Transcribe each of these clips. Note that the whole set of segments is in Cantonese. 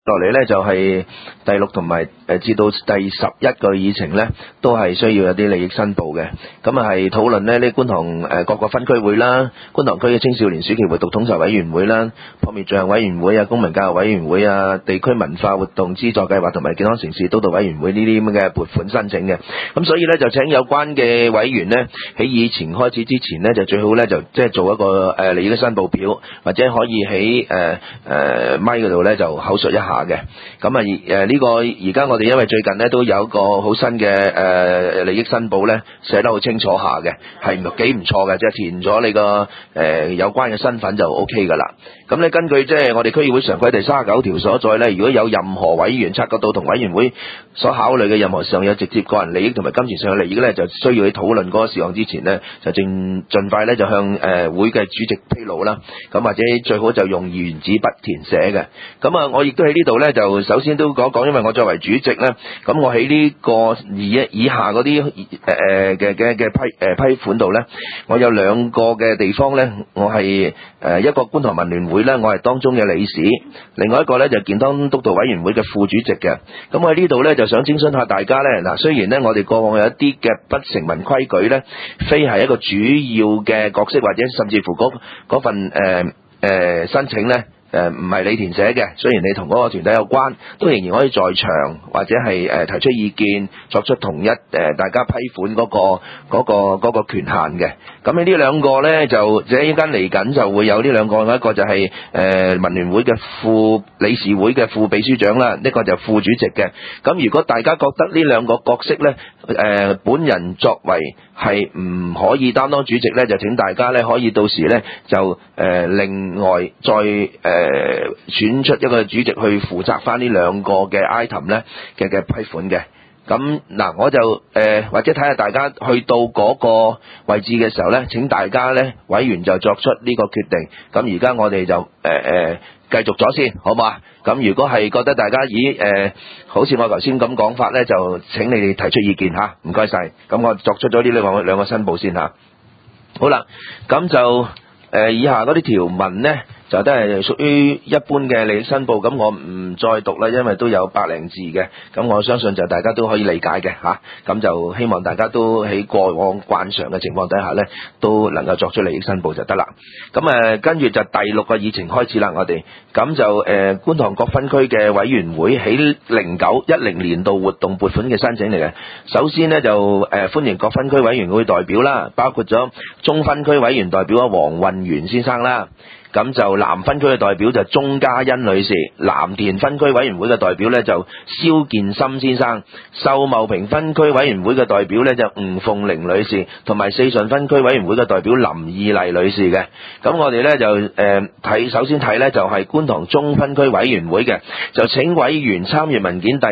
落嚟咧就係第6同埋至到第11個議程咧，都係需要有啲利益申報嘅。咁啊係討論咧呢觀塘各個分區會啦，觀塘區嘅青少年暑期活動統籌委員會啦，撲滅罪行委員會啊，公民教育委員會啊，地區文化活動資助計劃同埋健康城市督導委員會呢啲咁嘅撥款申請嘅。咁所以咧就請有關嘅委員咧喺議程開始之前咧就最好咧就即係做一個利益申報表，或者可以喺咪嗰度咧就口述一下嘅。咁啊呢個而家我哋因為最近咧都有一個好新嘅利益申報咧寫得好清楚下嘅，係幾唔錯嘅，即係填咗你個有關嘅身份就 OK 噶啦。咁咧根據即係我哋區議會常規第39條所在咧，如果有任何委員察覺到同委員會所考慮嘅任何事項有直接個人利益同埋金錢上嘅利益咧，就需要去討論嗰個事項之前咧，就盡快咧就向會嘅主席披露啦。咁或者最好就用議員紙筆填寫嘅。咁啊，我亦都喺呢度咧就首先都講講，因為我作為主席咧，咁我喺呢個以下嗰啲嘅批款度咧，我有2個嘅地方咧，我係一個觀塘民聯會咧，我係當中嘅理事，另外一個咧就健康督導委員會嘅副主席嘅。咁我喺呢度咧就想徵詢下大家咧，嗱雖然咧我哋過往有一啲嘅不成文規矩咧，非係一個主要嘅角色，或者甚至乎嗰份申請咧。唔係你填寫嘅，雖然你同嗰個團體有關，都仍然可以在場或者係提出意見，作出統一大家批款嗰個權限嘅。咁喺呢2個咧，就即係一間嚟緊就會有呢2個，一個就係民聯會嘅副理事會嘅副秘書長啦，一個就副主席嘅。咁如果大家覺得呢2個角色咧，本人作為係唔可以擔當主席咧，就請大家咧可以到時咧就另外再選出一個主席去負責翻呢2個嘅 item 咧嘅批款嘅。咁嗱，我就或者睇下大家去到嗰個位置嘅時候咧，請大家咧委員就作出呢個決定。咁而家我哋就繼續咗先，好嘛？咁如果係覺得大家好似我頭先咁講法咧，就請你哋提出意見嚇，唔該晒。咁我作出咗呢兩個申報先嚇。好啦，咁就以下嗰啲條文咧，就都係屬於一般嘅利益申報，咁我唔再讀啦，因為都有百零字嘅，咁我相信就大家都可以理解嘅嚇，咁就希望大家都喺過往慣常嘅情況底下呢，都能夠作出利益申報就得啦。咁跟住就第6個議程開始啦，我哋咁就觀塘各分區嘅委員會喺09-10年度活動撥款嘅申請嚟嘅。首先呢，就歡迎各分區委員會代表啦，包括咗中分區委員代表黃運元先生啦。咁就南分區嘅代表就鍾嘉欣女士，藍田分區委員會嘅代表呢就蕭建森先生，秀茂坪分區委員會嘅代表呢就吳鳳玲女士，同埋四順分區委員會嘅代表林意麗女士嘅。咁我哋呢就首先睇呢就係觀塘中分區委員會嘅，就請委員參閱文件第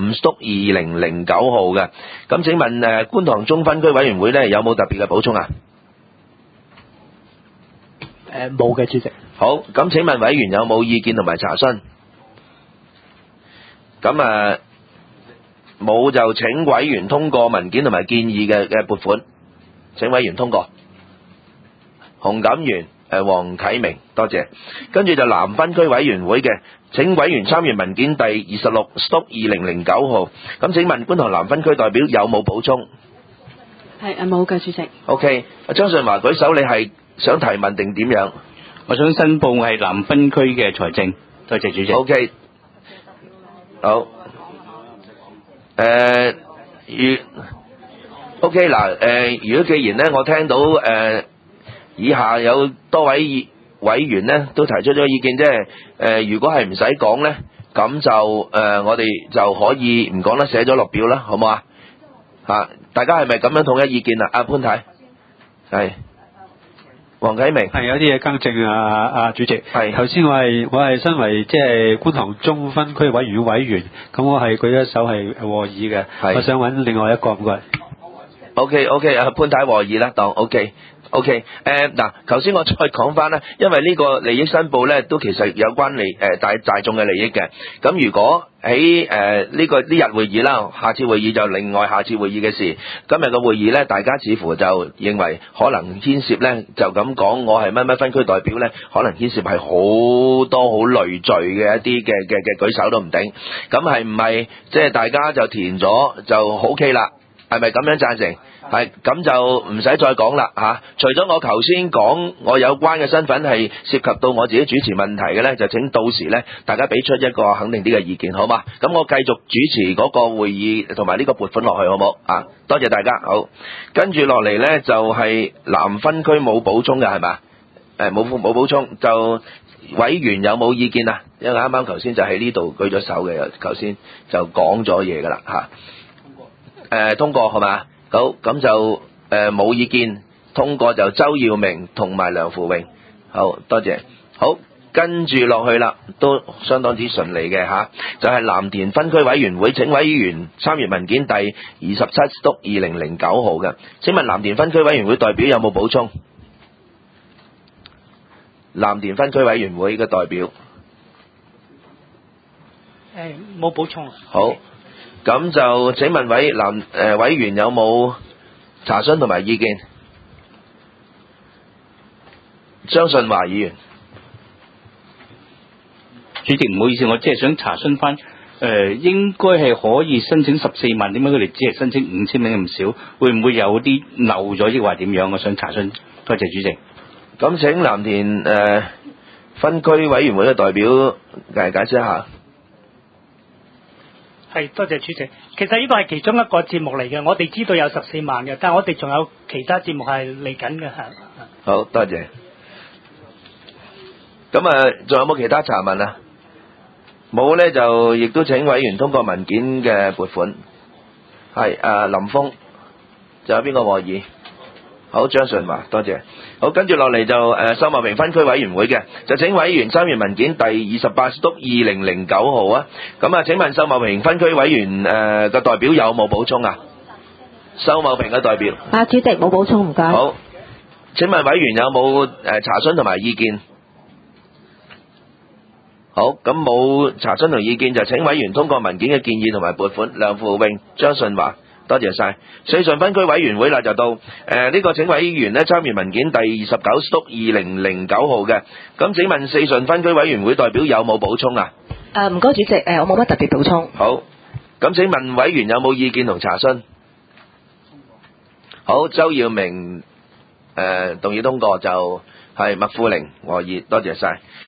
25/2009號嘅。咁請問觀塘中分區委員會呢有冇特別嘅補充啊？ 冇嘅，主席。 好，咁請問委員有冇意見同埋查詢？咁冇就請委員通過文件同埋建議嘅撥款。請委員通過。洪錦元、黃啟明，多謝。跟住就南分區委員會嘅，請委員參閱文件第26/2009號。咁請問觀塘南分區代表有冇補充？ 係冇嘅，主席。 OK，張順華舉手，你係想提問定點樣？ 我想申報係南分區嘅財政，多謝主席。 OK， 好。OK 嗱，如果既然咧，我聽到以下有多位委員咧都提出咗意見，即係如果係唔使講咧，咁就我哋就可以唔講啦，寫咗落表啦，好唔好啊？嚇，大家係咪咁樣統一意見啊？阿潘太係。黃啟明係有啲嘢更正啊，主席。 係頭先我係身為即係觀塘中分區委員會委員，咁我係舉一手係和議嘅。我想揾另外一個，唔該。 OK，潘太和議啦，當 OK。嗱，頭先我再講翻啦，因為呢個利益申報咧，都其實有關大眾嘅利益嘅。咁如果喺呢日會議啦，下次會議就另外下次會議嘅事。今日嘅會議咧，大家似乎就認為可能牽涉咧，就咁講，我係乜乜分區代表咧，可能牽涉係好多好累贅嘅一啲嘅舉手都唔定。咁係唔係即係大家就填咗就好 OK 啦？係咪咁樣贊成？係，咁就唔使再講啦嚇。除咗我頭先講我有關嘅身份係涉及到我自己主持問題嘅咧，就請到時咧大家俾出一個肯定啲嘅意見，好嘛？咁我繼續主持嗰個會議同埋呢個撥款落去，好冇啊？多謝大家。好，跟住落嚟咧就係南分區冇補充嘅係咪？冇補充，就委員有冇意見啊？因為啱啱頭先就喺呢度舉咗手嘅，頭先就講咗嘢噶啦嚇。通過係嘛？好，咁就冇意見，通過就周耀明同埋梁富榮，好多謝。好，跟住落去啦，都相當之順利嘅嚇，就係藍田分區委員會請委員參閱文件第27/2009號嘅。請問藍田分區委員會代表有冇補充？藍田分區委員會嘅代表冇補充。 好。咁就請問委員有冇查詢同埋意見？張順華議員， 主席唔好意思，我只係想查詢翻，應該係可以申請14萬，點解佢哋只係申請5000蚊咁少？會唔會有啲漏咗，抑或點樣？我想查詢，多謝主席。 咁請藍田分區委員會嘅代表解釋一下。 係，多謝主席。其實呢個係其中一個節目嚟嘅，我哋知道有14萬嘅，但係我哋仲有其他節目係嚟緊嘅嚇。 好，多謝。咁仲有冇其他查問啊？冇咧，就亦都請委員通過文件嘅撥款。係林峰，仲有邊個和議？好，張順華，多謝。好，跟住落嚟就秀茂坪分區委員會嘅，就請委員參閱文件第28/2009號啊。咁請問秀茂坪分區委員嘅代表有冇補充啊？秀茂坪嘅代表。 主席冇補充，唔該。 好，請問委員有冇查詢同埋意見？好，咁冇查詢同意見就請委員通過文件嘅建議同埋撥款。梁富榮、張順華。多謝晒。瑞順分區委員會啦，就到呢個請委員咧參閱文件第29/2009號嘅。咁請問四順分區委員會代表有冇補充啊？ 唔該主席，我冇乜特別補充。 好，咁請問委員有冇意見同查詢？好，周耀明動議通過就係麥富玲和議，多謝晒。